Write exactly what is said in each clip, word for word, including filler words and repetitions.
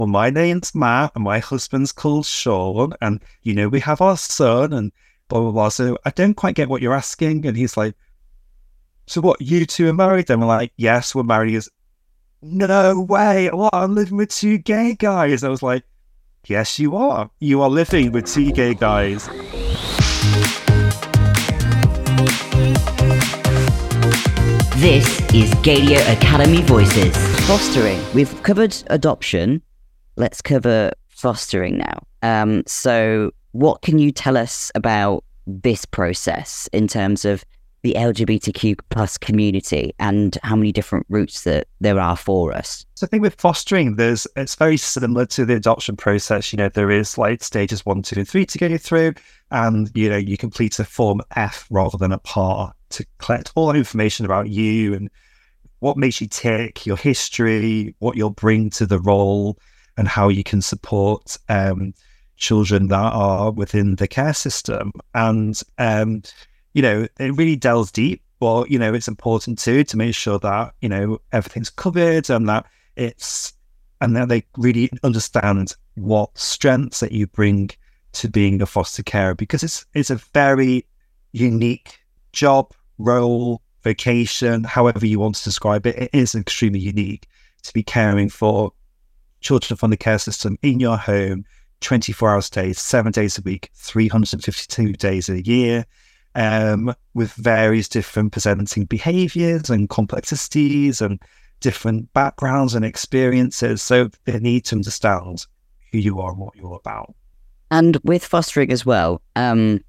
well, my name's Matt and my husband's called Sean. And, you know, we have our son and blah, blah, blah. So I don't quite get what you're asking. And he's like, so what, you two are married? And we're like, yes, we're married. He goes, no way. What? I'm living with two gay guys. I was like, yes, you are. You are living with two gay guys. This is Gaydio Academy Voices. Fostering. We've covered adoption. Let's cover fostering now. Um, so what can you tell us about this process in terms of the L G B T Q plus community and how many different routes that there are for us? So I think with fostering, there's it's very similar to the adoption process. You know, there is like stages one, two, and three to go through, and you know, you complete a form F rather than a part to collect all that information about you and what makes you tick, your history, what you'll bring to the role, and how you can support um, children that are within the care system. And um, you know, it really delves deep, but, you know, it's important too to make sure that, you know, everything's covered and that it's, and that they really understand what strengths that you bring to being a foster carer, because it's, it's a very unique job, role, vocation, however you want to describe it. It is extremely unique to be caring for children from the care system in your home, twenty-four hours a day, seven days a week, three hundred fifty-two days a year. Um, with various different presenting behaviours and complexities and different backgrounds and experiences. So they need to understand who you are and what you're about. And with fostering as well, um,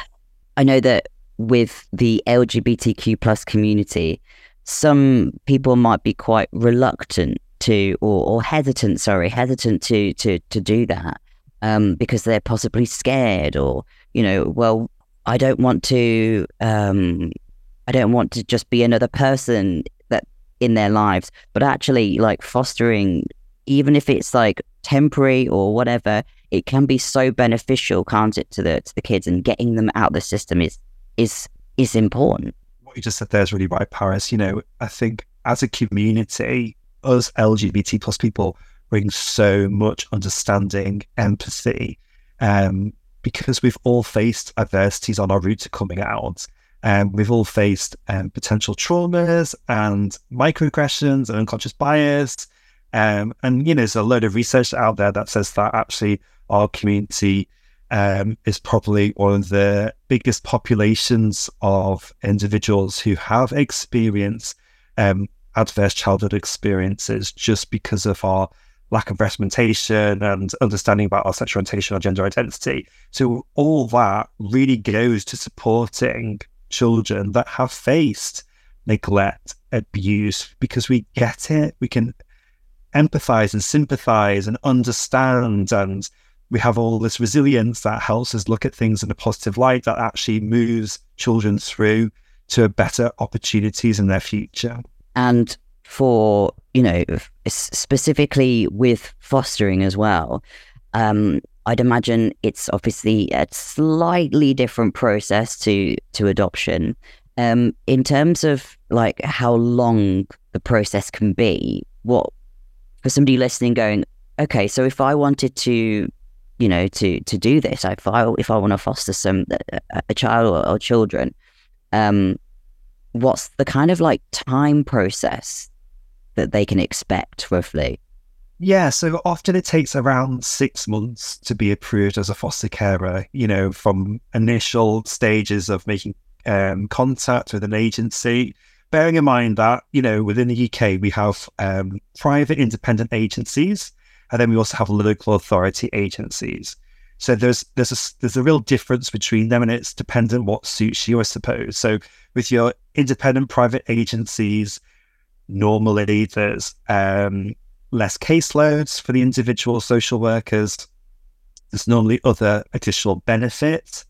I know that with the L G B T Q plus community, some people might be quite reluctant to, or, or hesitant, sorry, hesitant to to to do that um, because they're possibly scared, or, you know, well, I don't want to, um, I don't want to just be another person that in their lives, but actually like fostering, even if it's like temporary or whatever, it can be so beneficial, can't it, to the to the kids, and getting them out of the system is is is important. What you just said there is really right, Paris. You know, I think as a community, us L G B T plus people bring so much understanding, empathy, um, because we've all faced adversities on our route to coming out. And um, we've all faced um, potential traumas and microaggressions and unconscious bias. Um, and, you know, there's a load of research out there that says that actually our community um, is probably one of the biggest populations of individuals who have experienced um, adverse childhood experiences just because of our lack of representation and understanding about our sexual orientation or gender identity. So all that really goes to supporting children that have faced neglect, abuse, because we get it. We can empathize and sympathize and understand, and we have all this resilience that helps us look at things in a positive light that actually moves children through to better opportunities in their future. And for, you know, specifically with fostering as well, um, I'd imagine it's obviously a slightly different process to, to adoption. Um, in terms of like how long the process can be, what, for somebody listening going, okay, so if I wanted to, you know, to, to do this, if I, if I want to foster some, a, a child or, or children, um, what's the kind of like time process that they can expect roughly? Yeah, so often it takes around six months to be approved as a foster carer, you know, from initial stages of making um, contact with an agency. Bearing in mind that, you know, within the U K, we have um, private independent agencies, and then we also have local authority agencies. So there's there's a, there's a real difference between them, and it's dependent what suits you, I suppose. So with your independent private agencies, normally there's um, less caseloads for the individual social workers. There's normally other additional benefits.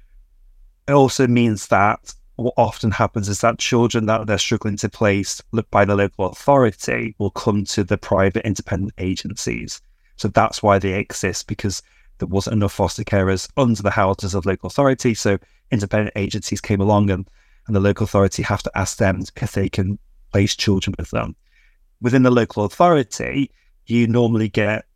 It also means that what often happens is that children that they're struggling to place by the local authority will come to the private independent agencies. So that's why they exist, because there wasn't enough foster carers under the houses of local authority. So independent agencies came along, and, and the local authority have to ask them if they can place children with them. Within the local authority, you normally get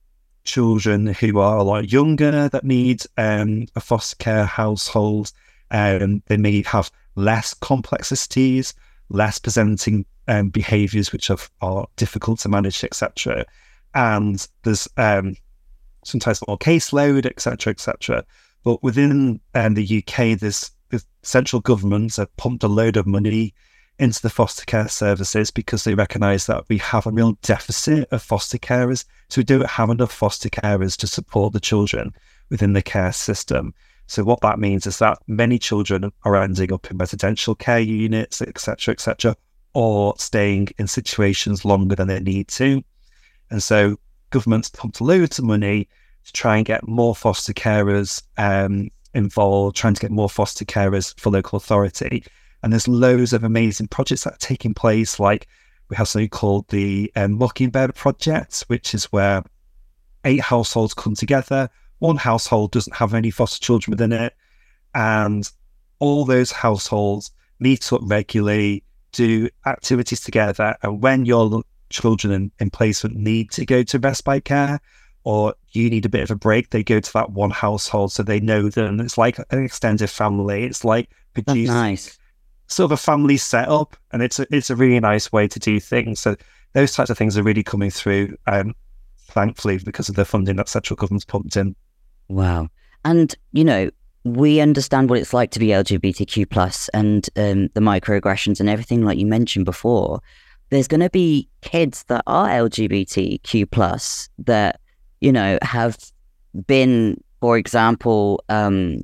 children who are a lot younger that need um, a foster care household. Um, they may have less complexities, less presenting um, behaviours which are, are difficult to manage, et cetera. And there's um, sometimes more caseload, et cetera, et cetera. But within um, the U K, there's the central governments have pumped a load of money into the foster care services because they recognise that we have a real deficit of foster carers. So we don't have enough foster carers to support the children within the care system. So what that means is that many children are ending up in residential care units, et cetera, et cetera, or staying in situations longer than they need to. And so governments pumped loads of money to try and get more foster carers um, involved, trying to get more foster carers for local authority. And there's loads of amazing projects that are taking place. Like we have something called the um, Mockingbird Project, which is where eight households come together. One household doesn't have any foster children within it. And all those households meet up regularly, do activities together. And when your children in, in placement need to go to respite care, or you need a bit of a break, they go to that one household so they know them. It's like an extended family. It's like producing nice. sort of a family setup, and it's a, it's a really nice way to do things. So those types of things are really coming through, um, thankfully, because of the funding that central government's pumped in. Wow. And, you know, we understand what it's like to be L G B T Q plus and um, the microaggressions and everything like you mentioned before. There's going to be kids that are L G B T Q plus that, you know, have been, for example, um,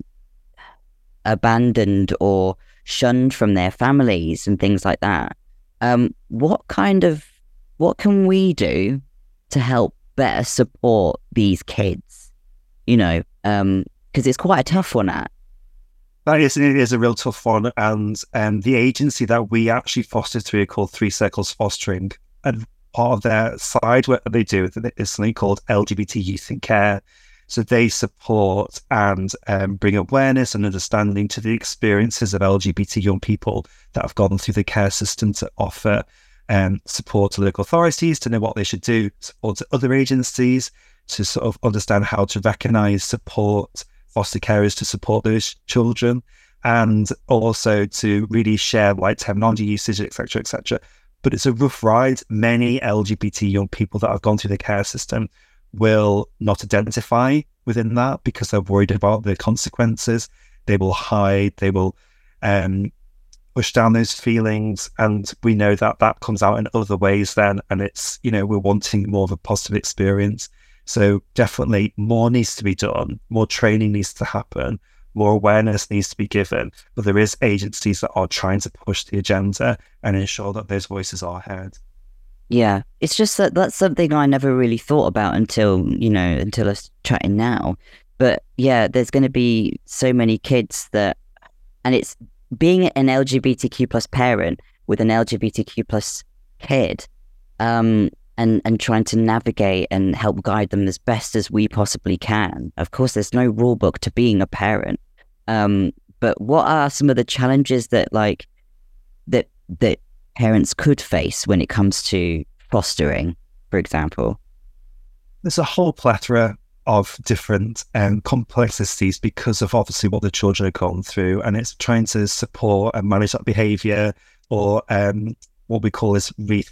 abandoned or shunned from their families and things like that. Um, what kind of, what can we do to help better support these kids? You know, um, because it's quite a tough one. At that is, it is a real tough one, and um, the agency that we actually foster through called Three Circles Fostering, and part of their side work that they do is something called L G B T Youth in Care. So they support and um, bring awareness and understanding to the experiences of L G B T young people that have gone through the care system, to offer um, support to local authorities to know what they should do, support to other agencies to sort of understand how to recognise, support foster carers to support those children, and also to really share like terminology usage, et cetera, et cetera. But it's a rough ride. Many L G B T young people that have gone through the care system will not identify within that because they're worried about the consequences. They will hide, they will um, push down those feelings. And we know that that comes out in other ways then. And it's, you know, we're wanting more of a positive experience. So definitely more needs to be done, more training needs to happen, more awareness needs to be given. But there is agencies that are trying to push the agenda and ensure that those voices are heard. Yeah, it's just that that's something I never really thought about until, you know, until us chatting now. But yeah, there's going to be so many kids that, and it's being an L G B T Q plus parent with an L G B T Q plus kid, um, and, and trying to navigate and help guide them as best as we possibly can. Of course, there's no rule book to being a parent. Um, but what are some of the challenges that like, that, that, parents could face when it comes to fostering, for example? There's a whole plethora of different um, complexities because of obviously what the children have gone through, and it's trying to support and manage that behaviour, or um, what we call is re-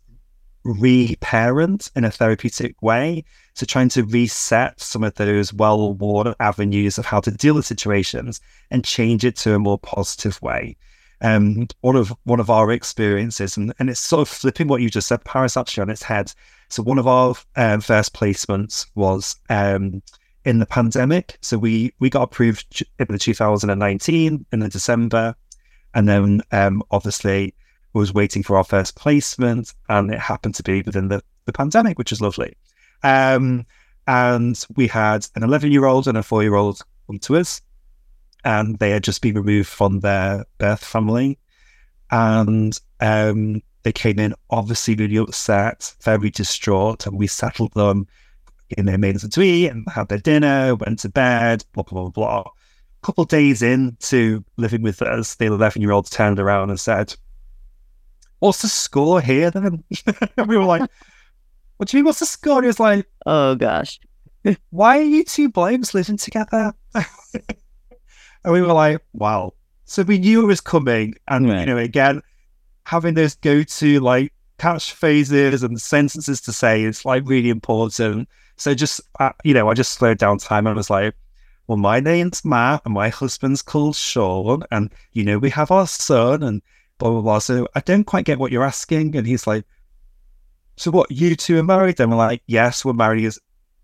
re-parent in a therapeutic way. So trying to reset some of those well-worn avenues of how to deal with situations and change it to a more positive way. Um, one of one of our experiences, and, and it's sort of flipping what you just said, Paris, actually on its head. So one of our um, first placements was um, in the pandemic. So we we got approved in the two thousand nineteen in the December, and then um, obviously we was waiting for our first placement, and it happened to be within the, the pandemic, which is lovely. Um, and we had an eleven-year-old and a four-year-old come to us. And they had just been removed from their birth family. And um, they came in obviously really upset, very distraught, and we settled them. And they made them to eat and had their dinner, went to bed, blah, blah, blah, blah. A couple of days into living with us, the eleven-year-old turned around and said, "What's the score here then?" And we were like, "What do you mean, what's the score?" And he was like, "Oh, gosh." why are you two blokes living together? And we were like, wow. So we knew it was coming. And, Right. you know, again, having those go-to like catchphrases and sentences to say is like really important. So just, uh, you know, I just slowed down time and was like, well, my name's Matt and my husband's called Sean. And, you know, we have our son and blah, blah, blah. So I don't quite get what you're asking. And he's like, so what, you two are married? And we're like, yes, we're married. He goes,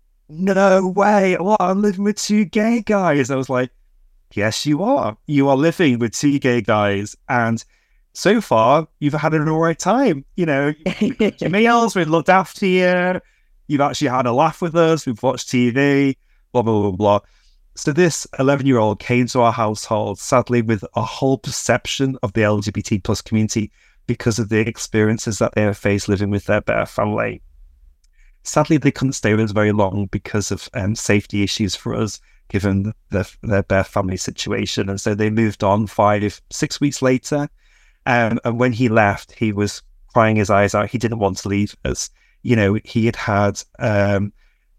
no way. What? I'm living with two gay guys. I was like, yes, you are. You are living with two gay guys. And so far, you've had an all right time. You know, your meals, we've looked after you. You've actually had a laugh with us. We've watched T V, blah, blah, blah, blah. So this eleven-year-old came to our household, sadly, with a whole perception of the L G B T plus community because of the experiences that they have faced living with their birth family. Sadly, they couldn't stay with us very long because of um, safety issues for us, given the, their birth family situation. And so they moved on five, six weeks later. Um, and when he left, he was crying his eyes out. He didn't want to leave us. You know, he had had um,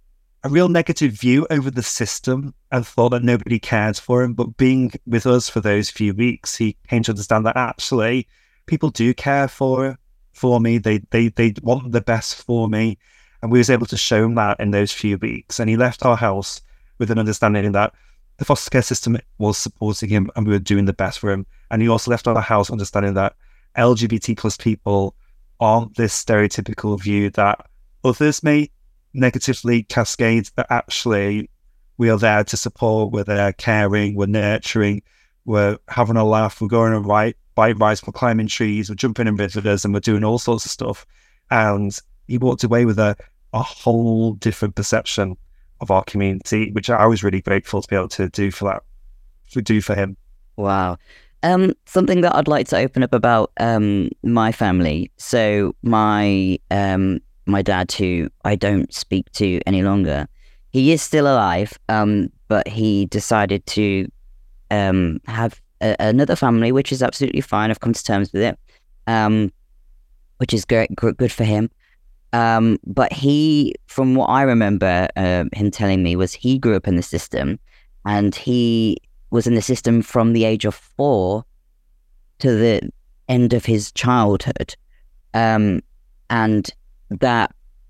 a real negative view over the system and thought that nobody cared for him. But being with us for those few weeks, he came to understand that actually people do care for for me. They they they want the best for me. And we was able to show him that in those few weeks. And he left our house with an understanding that the foster care system was supporting him and we were doing the best for him. And he also left our house understanding that L G B T plus people aren't this stereotypical view that others may negatively cascade, that actually we are there to support, we're there caring, we're nurturing, we're having a laugh, we're going on right, bike rides, we're climbing trees, we're jumping in rivers, and we're doing all sorts of stuff. And he walked away with a, a whole different perception of our community, which I was really grateful to be able to do for that, to do for him. Wow. Um, something that I'd like to open up about um, my family. So my um, my dad, who I don't speak to any longer, he is still alive, um, but he decided to um, have a, another family, which is absolutely fine. I've come to terms with it, um, which is great, good for him. Um, but he, from what I remember uh, him telling me, was he grew up in the system, and he was in the system from the age of four to the end of his childhood. Um, and that,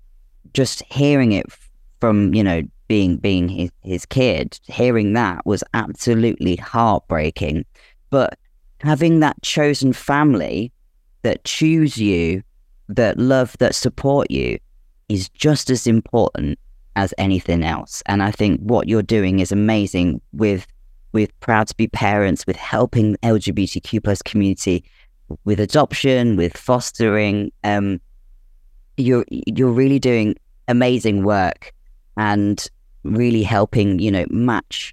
just hearing it from, you know, being being his, his kid, hearing that was absolutely heartbreaking. But having that chosen family that choose you, that love, that support you, is just as important as anything else. And I think what you're doing is amazing with with Proud to Be Parents, with helping the L G B T Q plus community, with adoption, with fostering. Um, you're you're really doing amazing work and really helping, you know, match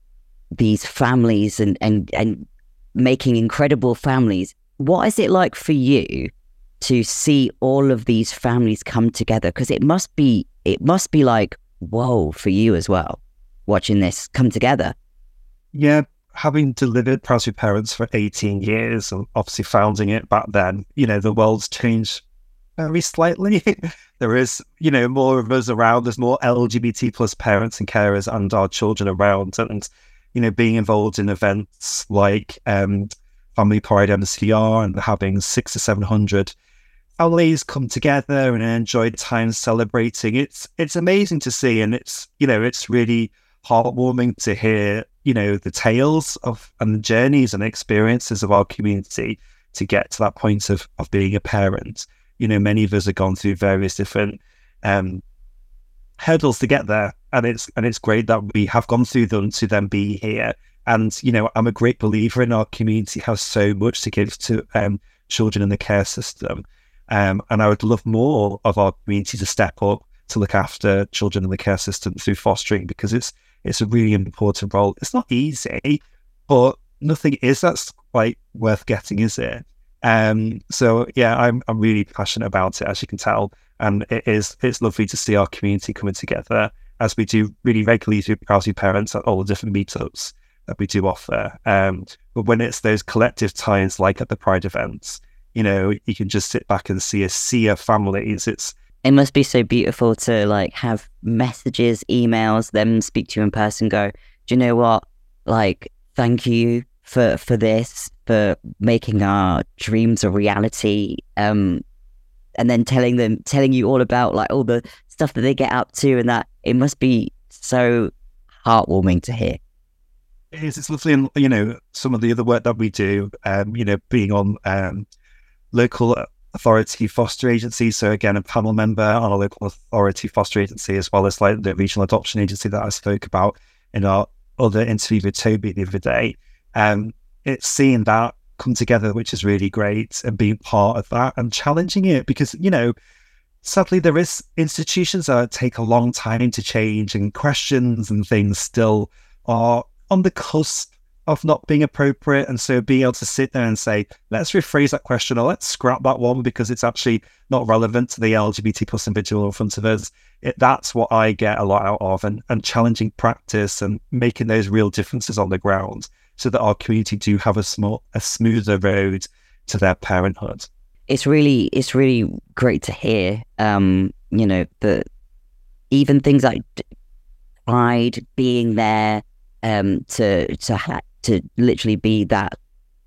these families and and and making incredible families. What is it like for you to see all of these families come together? Because it must be it must be like, whoa, for you as well, watching this come together. Yeah, having delivered Proud to Be Parents for eighteen years and obviously founding it back then, you know, the world's changed very slightly. There is, you know, more of us around. There's more L G B T plus parents and carers and our children around. And, you know, being involved in events like um, Family Pride M C R and having six to seven hundred families come together and enjoy time celebrating. It's it's amazing to see, and it's, you know, it's really heartwarming to hear, you know, the tales of and the journeys and experiences of our community to get to that point of of being a parent. You know, many of us have gone through various different um, hurdles to get there, and it's and it's great that we have gone through them to then be here. And, you know, I'm a great believer in our community has so much to give to um, children in the care system. Um, and I would love more of our community to step up to look after children in the care system through fostering, because it's it's a really important role. It's not easy, but nothing is that's quite worth getting, is it? Um, so yeah, I'm I'm really passionate about it, as you can tell, and it is it's lovely to see our community coming together as we do really regularly through Proud to Be Parents at all the different meetups that we do offer. Um, but when it's those collective times, like at the Pride events, you know, you can just sit back and see a sea of families. It's It must be so beautiful to like have messages, emails, them speak to you in person, go, do you know what? Like, thank you for for this, for making our dreams a reality. Um, and then telling them, telling you all about like all the stuff that they get up to, and that it must be so heartwarming to hear. It is. It's lovely, and you know, some of the other work that we do, um, you know, being on um, local authority foster agency. So again, a panel member on a local authority foster agency, as well as like the regional adoption agency that I spoke about in our other interview with Toby the other day. Um, it's seeing that come together, which is really great, and being part of that and challenging it, because, you know, sadly there is institutions that take a long time to change, and questions and things still are on the cusp of not being appropriate. And so being able to sit there and say, let's rephrase that question, or let's scrap that one because it's actually not relevant to the L G B T plus individual in front of us. It, that's what I get a lot out of, and, and challenging practice and making those real differences on the ground so that our community do have a small, a smoother road to their parenthood. It's really, it's really great to hear, um, you know, that even things like pride, being there, um, to, to ha- to literally be that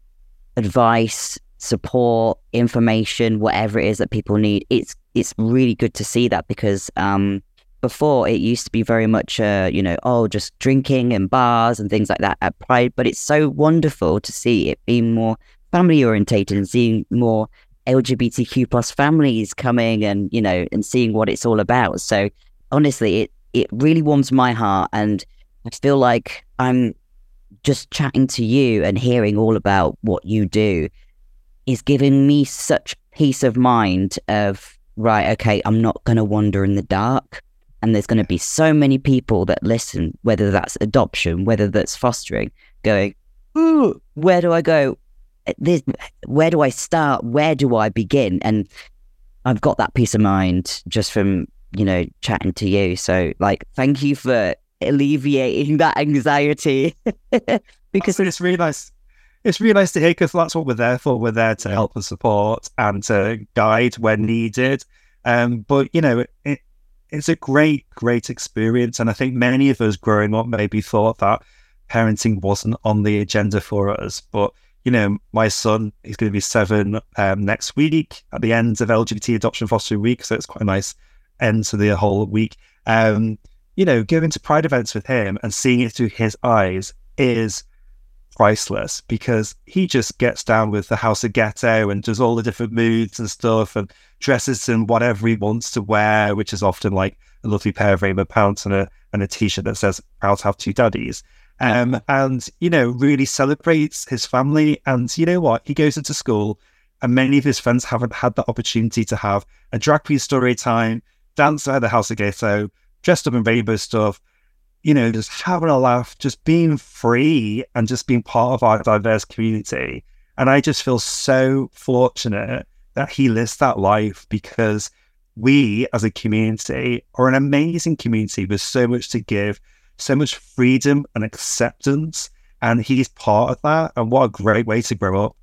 advice, support, information, whatever it is that people need. It's it's really good to see that, because um, before it used to be very much, uh, you know, oh, just drinking and bars and things like that at Pride. But it's so wonderful to see it being more family orientated and seeing more L G B T Q plus families coming, and, you know, and seeing what it's all about. So honestly, it, it really warms my heart, and I feel like I'm just chatting to you and hearing all about what you do is giving me such peace of mind of, right, okay, I'm not going to wander in the dark. And there's going to be so many people that listen, whether that's adoption, whether that's fostering, going, ooh, where do I go? This, where do I start? Where do I begin? And I've got that peace of mind just from, you know, chatting to you. So, like, thank you for alleviating that anxiety. Because it's really nice. It's really nice to hear, because that's what we're there for. We're there to help and support and to guide when needed. Um, but, you know, it, it's a great, great experience. And I think many of us growing up maybe thought that parenting wasn't on the agenda for us. But, you know, my son, he's going to be seven um, next week at the end of L G B T Adoption Fostering Week. So it's quite a nice end to the whole week. Um, you know, going to Pride events with him and seeing it through his eyes is priceless, because he just gets down with the House of Ghetto and does all the different moods and stuff, and dresses in whatever he wants to wear, which is often like a lovely pair of rainbow pants and a and a t-shirt that says "Proud to have two daddies." Um, and, you know, really celebrates his family. And you know what? He goes into school, and many of his friends haven't had the opportunity to have a drag queen story time, dance at the House of Ghetto, dressed up in rainbow stuff, you know, just having a laugh, just being free and just being part of our diverse community. And I just feel so fortunate that he lives that life, because we as a community are an amazing community with so much to give, so much freedom and acceptance. And he's part of that. And what a great way to grow up.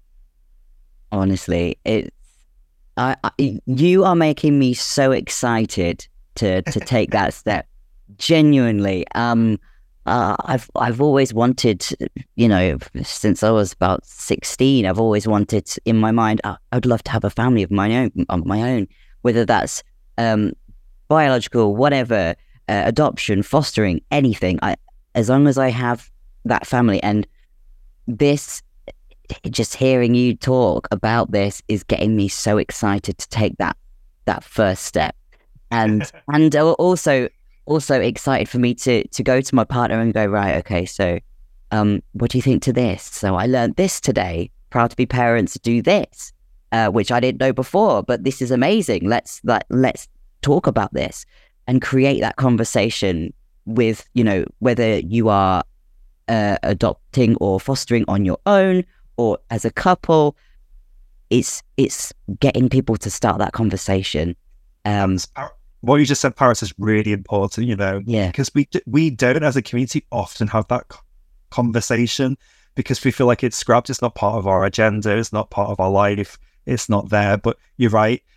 Honestly, it's, I, I, you are making me so excited to to take that step. Genuinely, um, uh, I've I've always wanted, you know, since I was about sixteen, I've always wanted in my mind, I, I'd love to have a family of my own, of my own, whether that's um, biological, whatever, uh, adoption, fostering, anything. I, as long as I have that family, and this, just hearing you talk about this is getting me so excited to take that that first step. And and also also excited for me to to go to my partner and go, right, okay, so um, what do you think to this? So I learned this today. Proud to be parents do this, uh, which I didn't know before, but this is amazing. Let's let let's talk about this and create that conversation with, you know, whether you are uh, adopting or fostering on your own or as a couple. It's it's getting people to start that conversation. Um, what you just said, Paris, is really important, you know, yeah, because we we don't, as a community, often have that conversation, because we feel like it's scrapped. It's not part of our agenda. It's not part of our life. It's not there. But you're right.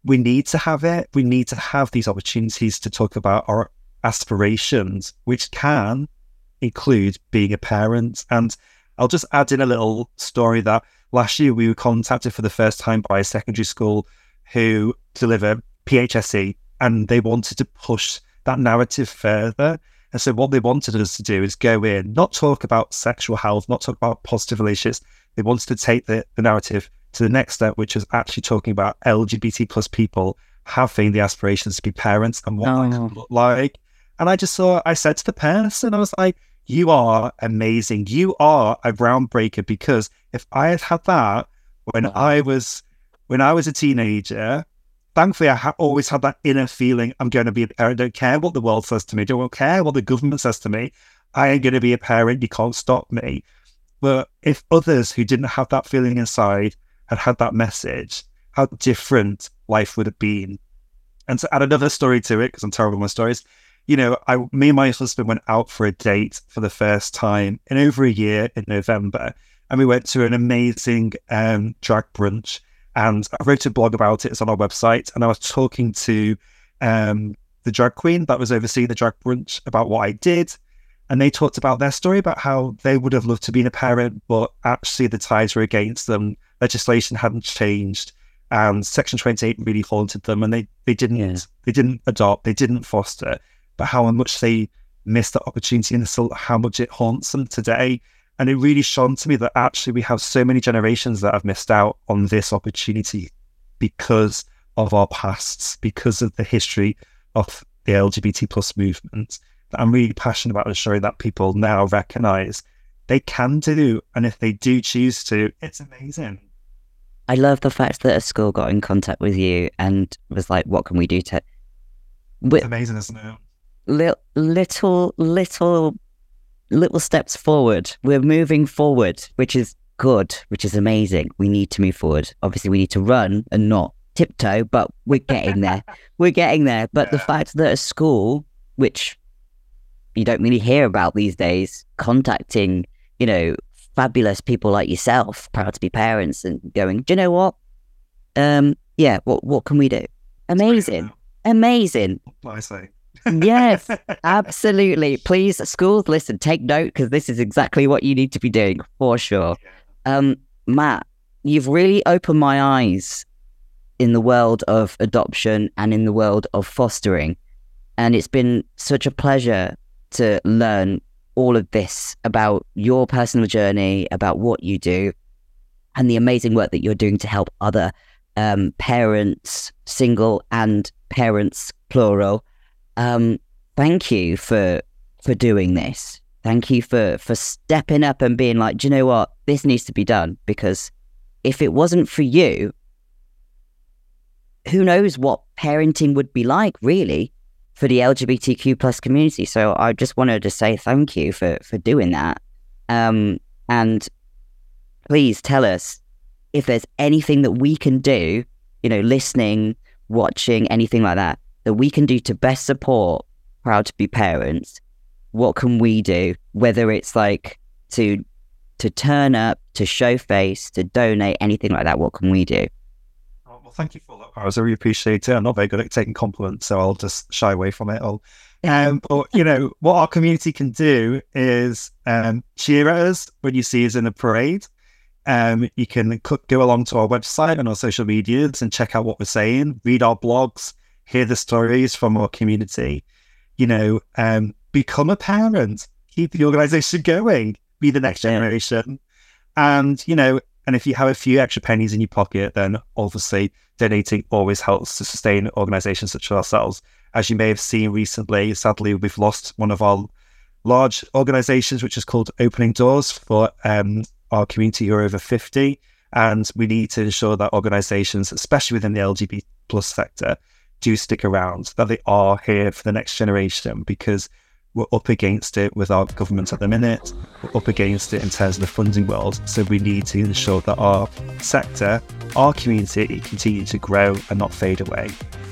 we need to have it. We need to have these opportunities to talk about our aspirations, which can include being a parent. And I'll just add in a little story that last year we were contacted for the first time by a secondary school who deliver P H S E, and they wanted to push that narrative further. And so what they wanted us to do is go in, not talk about sexual health, not talk about positive relationships. They wanted to take the, the narrative to the next step, which is actually talking about L G B T plus people having the aspirations to be parents and what Oh. that can look like. And I just saw, I said to the person, I was like, you are amazing. You are a groundbreaker, because if I had had that when Wow. I was, when I was a teenager, thankfully I ha- always had that inner feeling, I'm going to be a parent. I don't care what the world says to me. I don't care what the government says to me. I am going to be a parent. You can't stop me. But if others who didn't have that feeling inside had had that message, how different life would have been. And to add another story to it, because I'm terrible with my stories, you know, I, me and my husband went out for a date for the first time in over a year in November, and we went to an amazing um, drag brunch. And I wrote a blog about it. It's on our website. And I was talking to um, the drag queen that was overseeing the drag brunch about what I did. And they talked about their story, about how they would have loved to be a parent, but actually the tides were against them. Legislation hadn't changed, and Section twenty-eight really haunted them, and they, they didn't Yeah. they didn't adopt, they didn't foster, but how much they missed that opportunity, and still how much it haunts them today. And it really shone to me that actually we have so many generations that have missed out on this opportunity because of our pasts, because of the history of the L G B T plus movement, that I'm really passionate about ensuring that people now recognise they can do, and if they do choose to, it's amazing. I love the fact that a school got in contact with you and was like, what can we do to... It's With amazing, isn't it? li- little, little, little steps forward. We're moving forward, which is good, which is amazing. We need to move forward. Obviously, we need to run and not tiptoe, but we're getting there. We're getting there. But the Yeah. fact that a school, which you don't really hear about these days, contacting, you know, fabulous people like yourself, proud to be parents, and going, do you know what? Um, yeah, what what can we do? Amazing, amazing. What do I say? Yes, absolutely. Please, schools, listen, take note, because this is exactly what you need to be doing for sure. Um, Matt, you've really opened my eyes in the world of adoption and in the world of fostering, and it's been such a pleasure to learn all of this about your personal journey, about what you do, and the amazing work that you're doing to help other um, parents, single and parents, plural. Um, thank you for for doing this. Thank you for for stepping up and being like, do you know what? This needs to be done, because if it wasn't for you, who knows what parenting would be like, really, for the L G B T Q plus community. So I just wanted to say thank you for, for doing that. Um, and please tell us if there's anything that we can do, you know, listening, watching, anything like that, that we can do to best support proud to be parents. What can we do? Whether it's like to to turn up, to show face, to donate, anything like that, what can we do? Oh, well, thank you for that. I really appreciate it. I'm not very good at taking compliments, so I'll just shy away from it. I'll, um, but, you know, what our community can do is um, cheer at us when you see us in a parade. Um, you can c- go along to our website and our social medias and check out what we're saying, read our blogs, hear the stories from our community. You know, um, become a parent, keep the organisation going, be the next Yeah. generation. And, you know, and if you have a few extra pennies in your pocket, then obviously donating always helps to sustain organisations such as ourselves. As you may have seen recently, sadly, we've lost one of our large organisations, which is called Opening Doors, for um, our community who are over fifty. And we need to ensure that organisations, especially within the L G B T plus sector, do stick around, that they are here for the next generation, because we're up against it with our government at the minute. We're up against it in terms of the funding world. So we need to ensure that our sector, our community, continue to grow and not fade away.